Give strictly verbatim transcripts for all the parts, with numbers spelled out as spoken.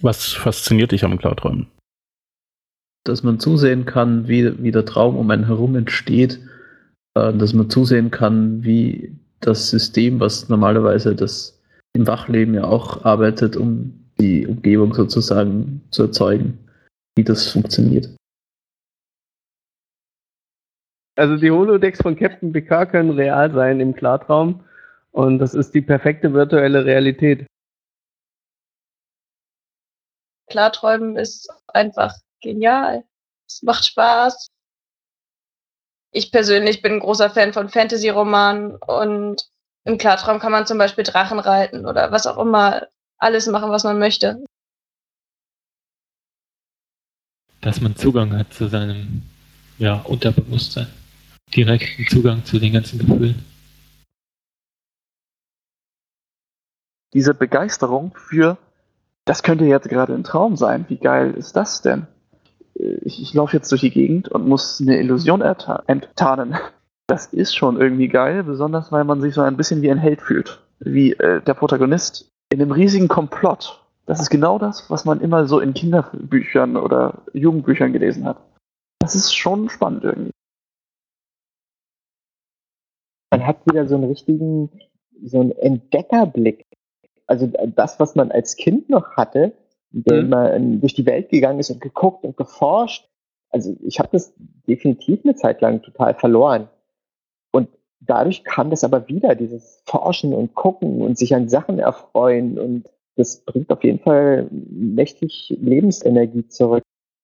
Was fasziniert dich am Klarträumen? Dass man zusehen kann, wie, wie der Traum um einen herum entsteht, äh, dass man zusehen kann, wie das System, was normalerweise das im Wachleben ja auch arbeitet, um die Umgebung sozusagen zu erzeugen, wie das funktioniert. Also die Holodecks von Captain Picard können real sein im Klartraum und das ist die perfekte virtuelle Realität. Klarträumen ist einfach genial. Es macht Spaß. Ich persönlich bin ein großer Fan von Fantasy-Romanen und im Klartraum kann man zum Beispiel Drachen reiten oder was auch immer, alles machen, was man möchte. Dass man Zugang hat zu seinem ja, Unterbewusstsein. Direkten Zugang zu den ganzen Gefühlen. Diese Begeisterung für, das könnte jetzt gerade ein Traum sein. Wie geil ist das denn? Ich, ich laufe jetzt durch die Gegend und muss eine Illusion erta- enttarnen. Das ist schon irgendwie geil, besonders weil man sich so ein bisschen wie ein Held fühlt. Wie äh, der Protagonist in einem riesigen Komplott. Das ist genau das, was man immer so in Kinderbüchern oder Jugendbüchern gelesen hat. Das ist schon spannend irgendwie. Man hat wieder so einen richtigen, so einen Entdeckerblick. Also das, was man als Kind noch hatte, indem man durch die Welt gegangen ist und geguckt und geforscht. Also ich habe das definitiv eine Zeit lang total verloren. Und dadurch kam das aber wieder, dieses Forschen und Gucken und sich an Sachen erfreuen. Und das bringt auf jeden Fall mächtig Lebensenergie zurück.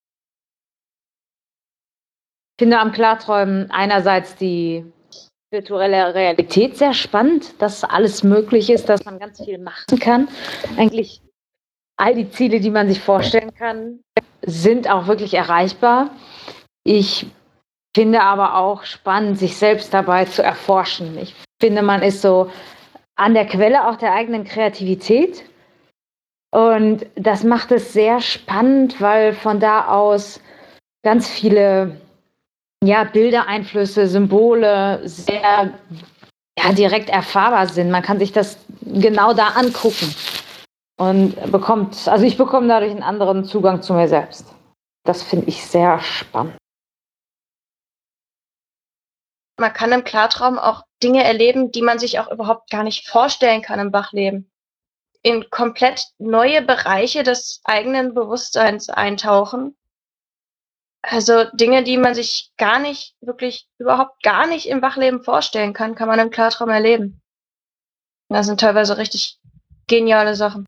Ich finde am Klarträumen einerseits die virtuelle Realität sehr spannend, dass alles möglich ist, dass man ganz viel machen kann. Eigentlich all die Ziele, die man sich vorstellen kann, sind auch wirklich erreichbar. Ich finde aber auch spannend, sich selbst dabei zu erforschen. Ich finde, man ist so an der Quelle auch der eigenen Kreativität. Und das macht es sehr spannend, weil von da aus ganz viele ja, Bildereinflüsse, Symbole sehr ja, direkt erfahrbar sind. Man kann sich das genau da angucken und bekommt, also ich bekomme dadurch einen anderen Zugang zu mir selbst. Das finde ich sehr spannend. Man kann im Klartraum auch Dinge erleben, die man sich auch überhaupt gar nicht vorstellen kann im Wachleben. In komplett neue Bereiche des eigenen Bewusstseins eintauchen. Also Dinge, die man sich gar nicht, wirklich überhaupt gar nicht im Wachleben vorstellen kann, kann man im Klartraum erleben. Das sind teilweise richtig geniale Sachen.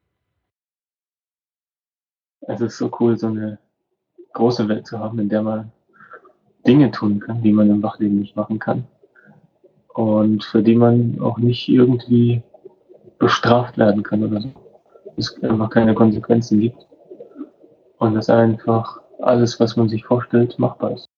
Es ist so cool, so eine große Welt zu haben, in der man Dinge tun kann, die man im Wachleben nicht machen kann. Und für die man auch nicht irgendwie bestraft werden kann oder so. Es einfach keine Konsequenzen gibt. Und das einfach alles, was man sich vorstellt, machbar ist.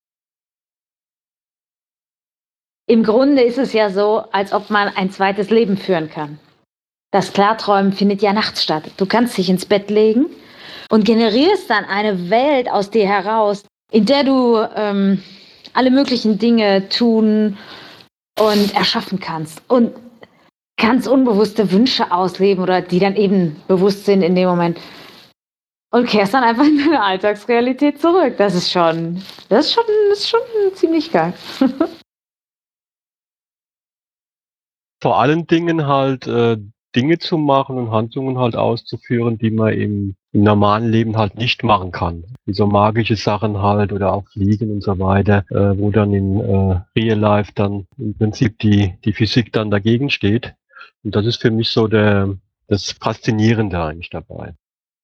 Im Grunde ist es ja so, als ob man ein zweites Leben führen kann. Das Klarträumen findet ja nachts statt. Du kannst dich ins Bett legen und generierst dann eine Welt aus dir heraus, in der du ähm, alle möglichen Dinge tun und erschaffen kannst. Und ganz unbewusste Wünsche ausleben oder die dann eben bewusst sind in dem Moment. Und kehrst dann einfach in deine Alltagsrealität zurück. Das ist schon, das ist schon, das ist schon ziemlich geil. Vor allen Dingen halt äh, Dinge zu machen und Handlungen halt auszuführen, die man im, im normalen Leben halt nicht machen kann. Wie so magische Sachen halt oder auch Fliegen und so weiter, äh, wo dann in äh, Real Life dann im Prinzip die, die Physik dann dagegen steht. Und das ist für mich so der, das Faszinierende eigentlich dabei.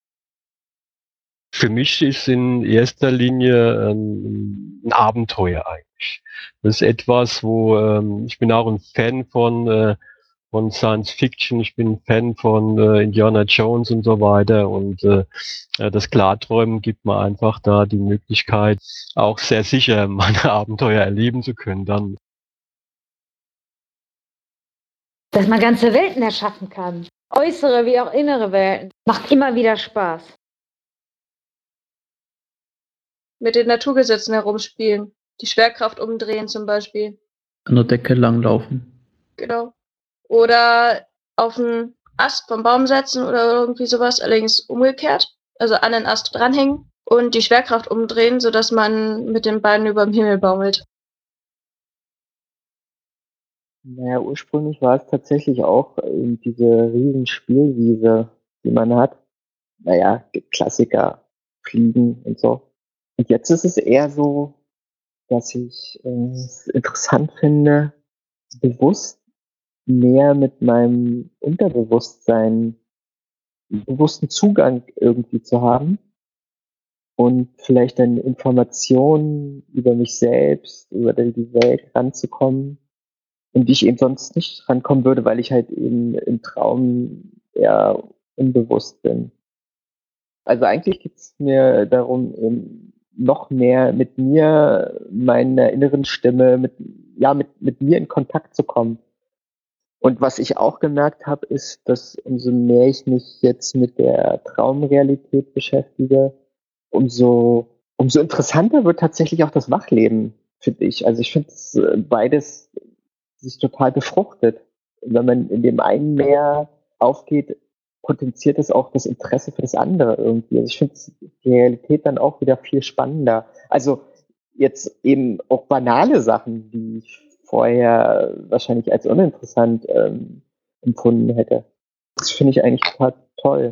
Für mich ist in erster Linie ähm, ein Abenteuer eigentlich. Das ist etwas, wo ähm, ich bin auch ein Fan von äh, von Science Fiction. Ich bin ein Fan von äh, Indiana Jones und so weiter. Und äh, das Klarträumen gibt mir einfach da die Möglichkeit, auch sehr sicher meine Abenteuer erleben zu können. Dann, dass man ganze Welten erschaffen kann, äußere wie auch innere Welten, macht immer wieder Spaß. Mit den Naturgesetzen herumspielen. Die Schwerkraft umdrehen zum Beispiel. An der Decke langlaufen. Genau. Oder auf einen Ast vom Baum setzen oder irgendwie sowas, allerdings umgekehrt. also an den Ast dranhängen und die Schwerkraft umdrehen, sodass man mit den Beinen über dem Himmel baumelt. Naja, ursprünglich war es tatsächlich auch eben diese riesen Spielwiese, die man hat. Naja, Klassiker, Fliegen und so. Und jetzt ist es eher so, dass ich äh, es interessant finde, bewusst mehr mit meinem Unterbewusstsein bewussten Zugang irgendwie zu haben und vielleicht dann Informationen über mich selbst, über die Welt ranzukommen, in die ich eben sonst nicht rankommen würde, weil ich halt eben im Traum eher unbewusst bin. Also eigentlich geht es mir darum, eben noch mehr mit mir, meiner inneren Stimme, mit, ja, mit, mit mir in Kontakt zu kommen. Und was ich auch gemerkt habe, ist, dass umso mehr ich mich jetzt mit der Traumrealität beschäftige, umso, umso interessanter wird tatsächlich auch das Wachleben, finde ich. Also ich finde es äh, beides sich total befruchtet. Wenn man in dem einen mehr aufgeht, potenziert es auch das Interesse für das andere irgendwie. Also ich finde die Realität dann auch wieder viel spannender. Also jetzt eben auch banale Sachen, die ich vorher wahrscheinlich als uninteressant ähm, empfunden hätte. Das finde ich eigentlich total toll.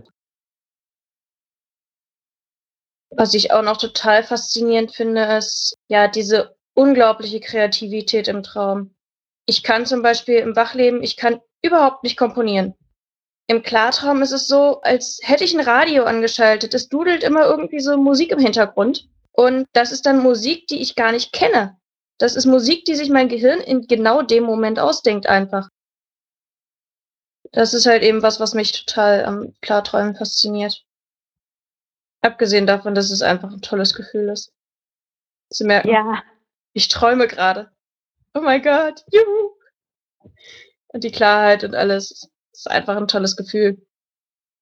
Was ich auch noch total faszinierend finde, ist ja diese unglaubliche Kreativität im Traum. Ich kann zum Beispiel im Wachleben, ich kann überhaupt nicht komponieren. Im Klartraum ist es so, als hätte ich ein Radio angeschaltet. Es dudelt immer irgendwie so Musik im Hintergrund. Und das ist dann Musik, die ich gar nicht kenne. Das ist Musik, die sich mein Gehirn in genau dem Moment ausdenkt einfach. Das ist halt eben was, was mich total am Klarträumen fasziniert. Abgesehen davon, dass es einfach ein tolles Gefühl ist. Sie merken, Ja, ich träume gerade. Oh mein Gott, juhu! Und die Klarheit und alles ist einfach ein tolles Gefühl.